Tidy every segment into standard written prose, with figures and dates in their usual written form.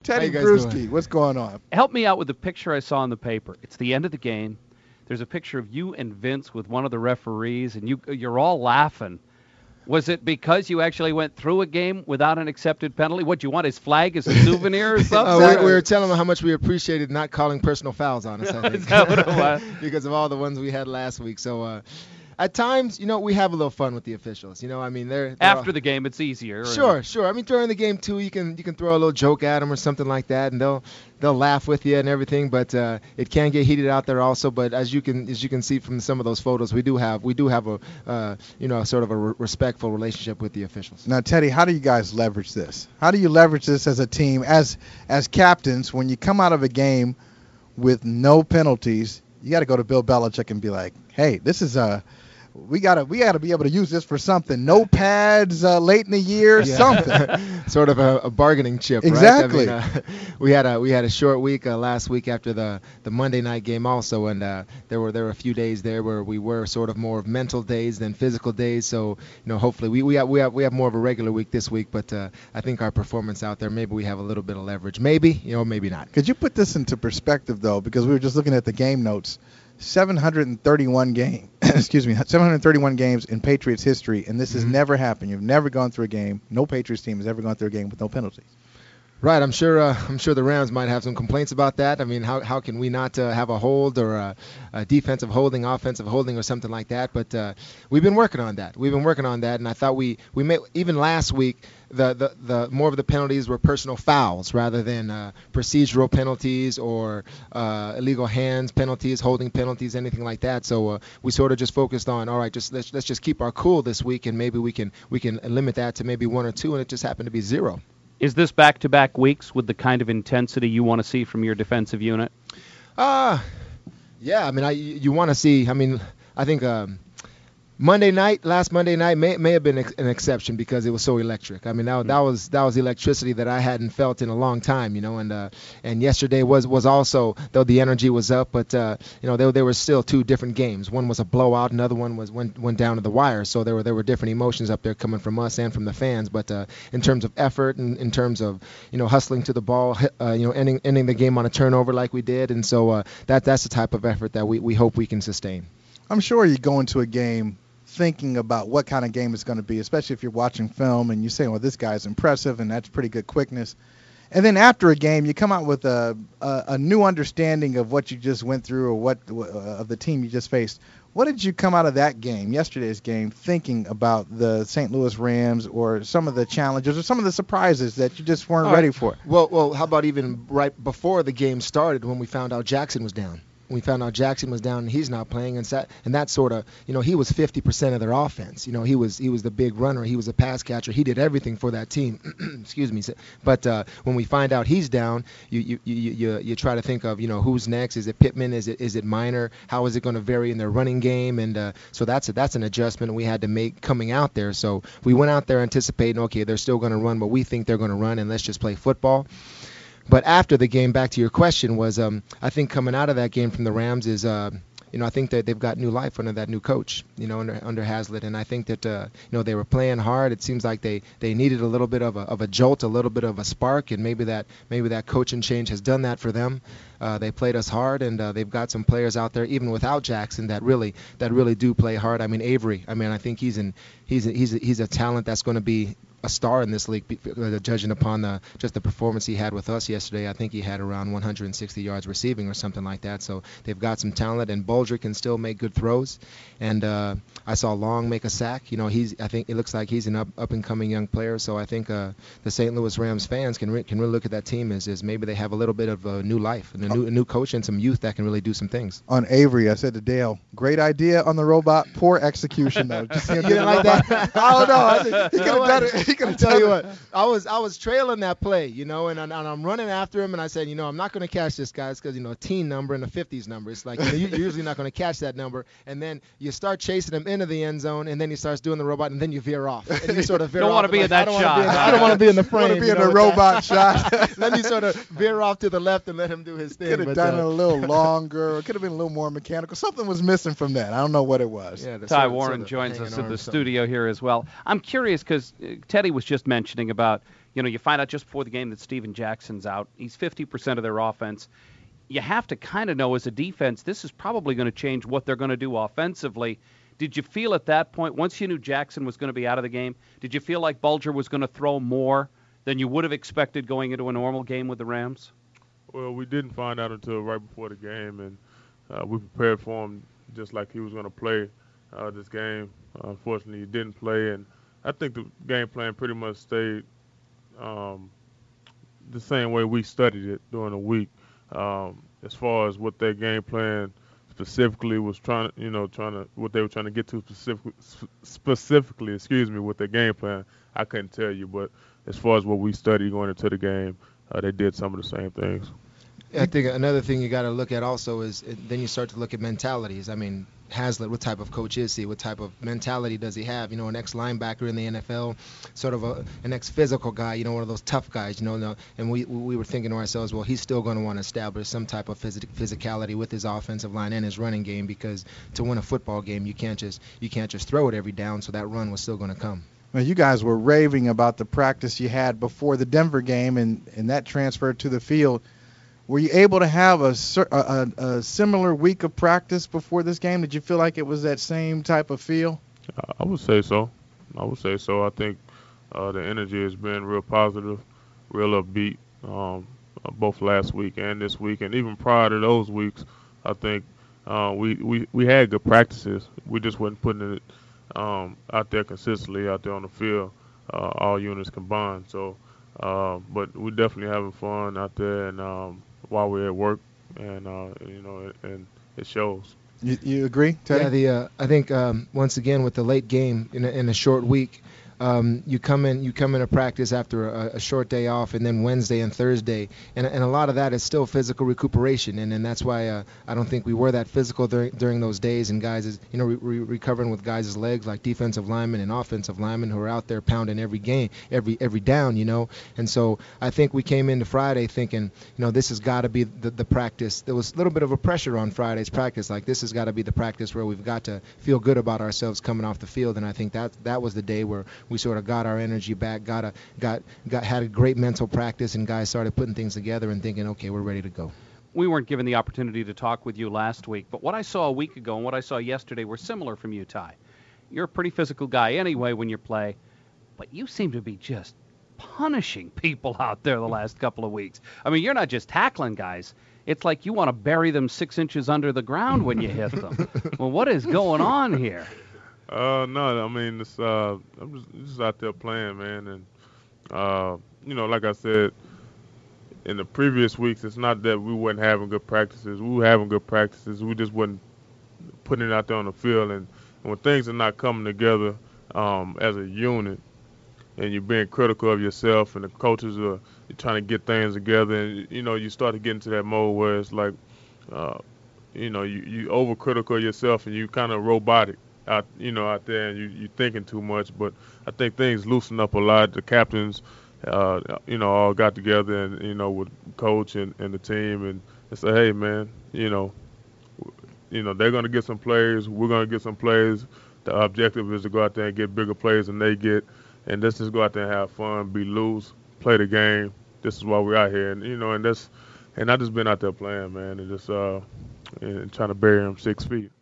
Teddy guys Bruschi, doing? what's going on? Help me out with the picture I saw in the paper. It's the end of the game. There's a picture of you and Vince with one of the referees, and you're all laughing. Was it because you actually went through a game without an accepted penalty? What, you want his flag as a souvenir or something? We were telling them how much we appreciated not calling personal fouls on us, I think. Is that what it was? Because of all the ones we had last week. So at times, we have a little fun with the officials. I mean, they're After the game, it's easier. Sure. I mean, during the game too, you can throw a little joke at them or something like that, and they'll laugh with you and everything. But it can get heated out there also. But as you can see from some of those photos, we do have a sort of a respectful relationship with the officials. Now, Teddy, how do you guys leverage this? How do you leverage this as a team, as captains, when you come out of a game with no penalties? You got to go to Bill Belichick and be like, "Hey, this is we gotta be able to use this for something. No pads late in the year, something." Sort of a bargaining chip, exactly. Right? I mean, we had a short week last week after the Monday night game also, and there were a few days there where we were sort of more of mental days than physical days. So hopefully we have more of a regular week this week, but I think our performance out there, maybe we have a little bit of leverage, maybe maybe not. Could you put this into perspective though, because we were just looking at the game notes. 731 games in Patriots history, and this has never happened. You've never gone through a game. No Patriots team has ever gone through a game with no penalties. Right, I'm sure the Rams might have some complaints about that. I mean, how can we not have a hold or a defensive holding, offensive holding, or something like that? But we've been working on that. And I thought we made, even last week, the more of the penalties were personal fouls rather than procedural penalties or illegal hands penalties, holding penalties, anything like that. So we sort of just focused on, all right, let's just keep our cool this week, and maybe we can limit that to maybe one or two, and it just happened to be 0. Is this back-to-back weeks with the kind of intensity you want to see from your defensive unit? Yeah. I mean, you want to see. I mean, I think last Monday night may have been an exception because it was so electric. I mean, that was electricity that I hadn't felt in a long time, and yesterday was also, though the energy was up, but there were still two different games. One was a blowout, another one went down to the wire. So there were different emotions up there coming from us and from the fans. But in terms of effort and in terms of hustling to the ball, ending the game on a turnover like we did, and so that's the type of effort that we hope we can sustain. I'm sure you go into a game thinking about what kind of game it's going to be, especially if you're watching film and you say, well, this guy's impressive and that's pretty good quickness. And then after a game, you come out with a new understanding of what you just went through or of the team you just faced. What did you come out of that game, yesterday's game, thinking about the St. Louis Rams or some of the challenges or some of the surprises that you just weren't ready for? Well, how about even right before the game started when we found out Jackson was down? We found out Jackson was down and he's not playing, and that sort of, he was 50% of their offense. He was the big runner, he was a pass catcher, he did everything for that team. Excuse me. But when we find out he's down, you try to think of who's next. Is it Pittman? Is it Minor? How is it going to vary in their running game? And so that's an adjustment we had to make coming out there. So we went out there anticipating, okay, they're still going to run, but we think they're going to run, and let's just play football. But after the game, back to your question, was I think coming out of that game from the Rams is I think that they've got new life under that new coach, under Haslett, and I think that they were playing hard. It seems like they needed a little bit of a jolt, a little bit of a spark, and maybe that coaching change has done that for them. They played us hard, and they've got some players out there even without Jackson that really do play hard. I mean, Avery. I mean, I think he's a talent that's going to be a star in this league, judging upon just the performance he had with us yesterday. I think he had around 160 yards receiving or something like that. So they've got some talent, and Bulger can still make good throws. And I saw Long make a sack. I think it looks like he's an up and coming young player. So I think the St. Louis Rams fans can really look at that team as maybe they have a little bit of a new life and a new coach and some youth that can really do some things. On Avery, I said to Dale, great idea on the robot, poor execution though. Just you didn't like that? I don't know. He could have done it. I tell you what, I was trailing that play, and I'm running after him, and I said, I'm not going to catch this, guys, because a teen number and a 50s number. It's like you're usually not going to catch that number, and then you start chasing him into the end zone, and then he starts doing the robot, and then you veer off, and you sort of veer off. Don't want to be in that shot. I don't want to be in the frame. Want to be in a robot shot. Then you sort of veer off to the left and let him do his thing. Could have done it a little longer. It could have been a little more mechanical. Something was missing from that. I don't know what it was. Yeah, Ty Warren joins us in the studio here as well. I'm curious because Teddy was just mentioning about You find out just before the game that Steven Jackson's out. He's 50% of their offense. You have to kind of know as a defense, this is probably going to change what they're going to do offensively. Did you feel at that point, once you knew Jackson was going to be out of the game, did you feel like Bulger was going to throw more than you would have expected going into a normal game with the Rams? Well, we didn't find out until right before the game, and we prepared for him just like he was going to play this game. Unfortunately, he didn't play, and I think the game plan pretty much stayed the same way we studied it during the week. As far as what their game plan specifically was what they were trying to get to specifically, with their game plan, I couldn't tell you. But as far as what we studied going into the game, they did some of the same things. I think another thing you got to look at also is then you start to look at mentalities. I mean, Haslett, what type of coach is he? What type of mentality does he have? An ex-linebacker in the NFL, sort of an ex-physical guy, one of those tough guys, And we were thinking to ourselves, well, he's still going to want to establish some type of physicality with his offensive line and his running game, because to win a football game, you can't just throw it every down. So that run was still going to come. Well, you guys were raving about the practice you had before the Denver game, and that transferred to the field. Were you able to have a similar week of practice before this game? Did you feel like it was that same type of feel? I would say so. I think the energy has been real positive, real upbeat, both last week and this week. And even prior to those weeks, I think we had good practices. We just wasn't putting it out there consistently, out there on the field, all units combined. So, but we're definitely having fun out there, and while we're at work, and and it shows. You agree, Teddy? Yeah, I think once again with the late game in a short week, you come into practice after a short day off, and then Wednesday and Thursday, and a lot of that is still physical recuperation, and that's why I don't think we were that physical during those days, and guys is recovering with guys' legs like defensive linemen and offensive linemen who are out there pounding every game, every down, and so I think we came into Friday thinking, this has got to be the practice. There was a little bit of a pressure on Friday's practice, like this has got to be the practice where we've got to feel good about ourselves coming off the field, and I think that was the day where we sort of got our energy back, had a great mental practice, and guys started putting things together and thinking, okay, we're ready to go. We weren't given the opportunity to talk with you last week, but what I saw a week ago and what I saw yesterday were similar from you, Ty. You're a pretty physical guy anyway when you play, but you seem to be just punishing people out there the last couple of weeks. I mean, you're not just tackling guys. It's like you want to bury them 6 inches under the ground when you hit them. Well, what is going on here? No, I mean, I'm just out there playing, man, and like I said, in the previous weeks, it's not that we wasn't having good practices. We were having good practices. We just wasn't putting it out there on the field, and when things are not coming together as a unit, and you're being critical of yourself, and the coaches are trying to get things together, and you start to get into that mode where it's like, you overcritical of yourself, and you kind of robotic out there, and you thinking too much. But I think things loosened up a lot. The captains, all got together, and with coach and the team, and said, hey, man, they're gonna get some plays. We're gonna get some plays. The objective is to go out there and get bigger plays than they get, and let's just go out there and have fun, be loose, play the game. This is why we're out here, and I just been out there playing, man, and just and trying to bury him 6 feet.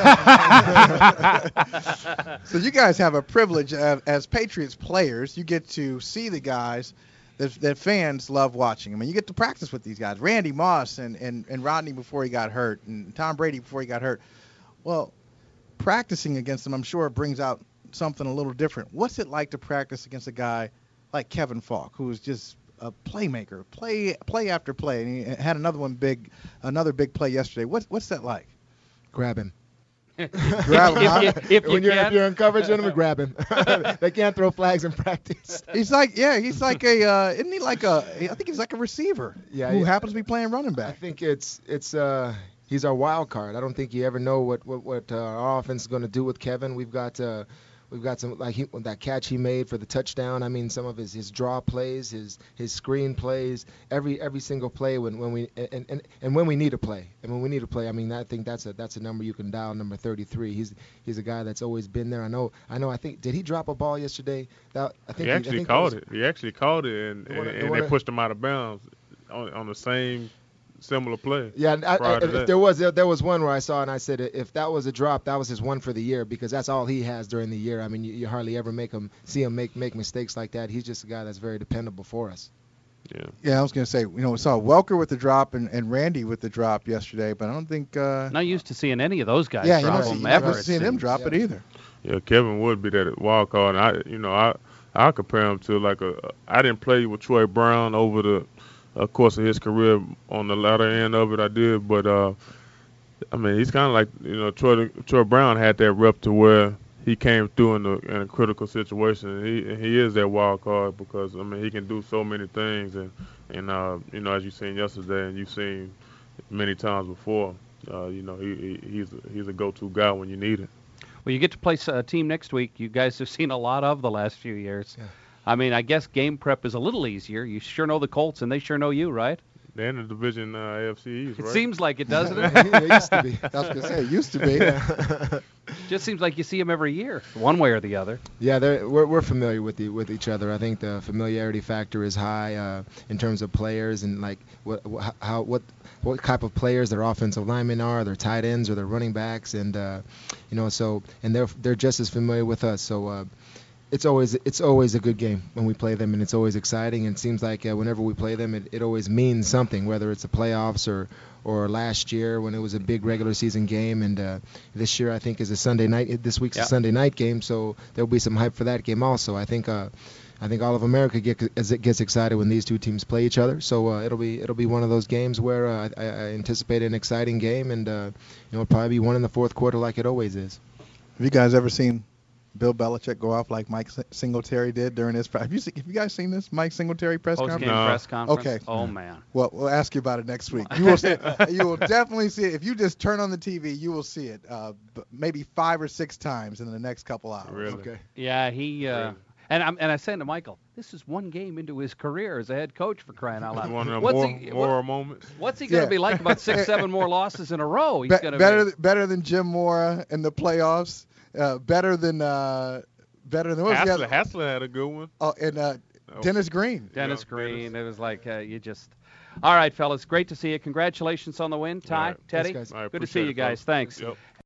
So you guys have a privilege as Patriots players. You get to see the guys that fans love watching. I mean, you get to practice with these guys. Randy Moss and Rodney before he got hurt, and Tom Brady before he got hurt. Well, practicing against them, I'm sure it brings out something a little different. What's it like to practice against a guy like Kevin Falk, who is just a playmaker, play after play, and he had another big play yesterday. What's that like? Grab him. Grab him. If you're in coverage, gentlemen, grab him. They can't throw flags in practice. He's like isn't he like I think he's like a receiver who happens to be playing running back. I think he's our wild card. I don't think you ever know what our offense is going to do with Kevin. We've got We've got some that catch he made for the touchdown. I mean, some of his draw plays, his screen plays, every single play when we when we need to play. And when we need to play, I mean, I think that's a number you can dial, number 33. He's a guy that's always been there. I know. I think, did he drop a ball yesterday? He actually caught it. He actually caught it, and they pushed him out of bounds on the same similar play. Yeah, there was one where I saw and I said if that was a drop, that was his one for the year, because that's all he has during the year. I mean, you hardly ever see him make mistakes like that. He's just a guy that's very dependable for us. Yeah, I was going to say, we saw Welker with the drop and Randy with the drop yesterday, but I don't think not used to seeing any of those guys drop them ever. Not seeing him drop it either. Yeah, Kevin would be that wild card. And I compare him to I didn't play with Troy Brown over the course of his career on the latter end of it. I did, but I mean, he's kind of like Troy Brown had that rep to where he came through in a critical situation. He is that wild card because I mean he can do so many things, and as you seen yesterday and you've seen many times before, he's a go-to guy when you need it. Well, you get to play a team next week you guys have seen a lot of the last few years. Yeah. I mean, I guess game prep is a little easier. You sure know the Colts, and they sure know you, right? They're in the division AFC East, right? It seems like it, doesn't it? It used to be. I was going to say, it used to be. Just seems like you see them every year, one way or the other. Yeah, we're familiar with each other. I think the familiarity factor is high in terms of players and like what type of players their offensive linemen are, their tight ends or their running backs, and they're just as familiar with us. So. It's always a good game when we play them, and it's always exciting. And it seems like whenever we play them, it always means something, whether it's the playoffs or last year when it was a big regular season game. And this year I think is a Sunday night. This week's a Sunday night game, so there'll be some hype for that game also. I think all of America gets excited when these two teams play each other. So it'll be one of those games where I anticipate an exciting game, and it'll probably be one in the fourth quarter like it always is. Have you guys ever seen Bill Belichick go off like Mike Singletary did during his press? Have you guys seen this Mike Singletary press conference? Post-game press conference? Okay. Oh, man. Well, we'll ask you about it next week. You will definitely see it. If you just turn on the TV, you will see it maybe 5 or 6 times in the next couple hours. Really? Okay. Yeah, he really? And I said to Michael, this is one game into his career as a head coach, for crying out loud. One of the more moments. What's he going to be like about 6, 7 more losses in a row? He's going to better than Jim Mora in the playoffs. Better than Hassler had a good one. Oh, and Dennis Green. Dennis Green. It was like you just. All right, fellas. Great to see you. Congratulations on the win, Ty, right. Teddy. Thanks, Good to see you guys. Thanks. Yep.